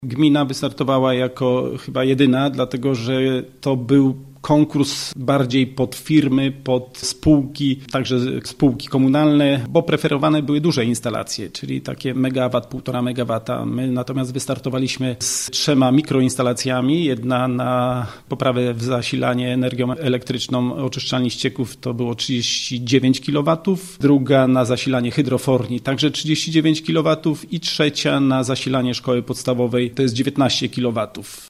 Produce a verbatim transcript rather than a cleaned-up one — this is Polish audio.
Gmina wystartowała jako chyba jedyna, dlatego że to był konkurs bardziej pod firmy, pod spółki, także spółki komunalne, bo preferowane były duże instalacje, czyli takie megawat, półtora megawata. My natomiast wystartowaliśmy z trzema mikroinstalacjami. Jedna na poprawę w zasilanie energią elektryczną oczyszczalni ścieków to było trzydzieści dziewięć kilowatów, druga na zasilanie hydroforni także trzydzieści dziewięć kilowatów i trzecia na zasilanie szkoły podstawowej to jest dziewiętnaście kilowatów.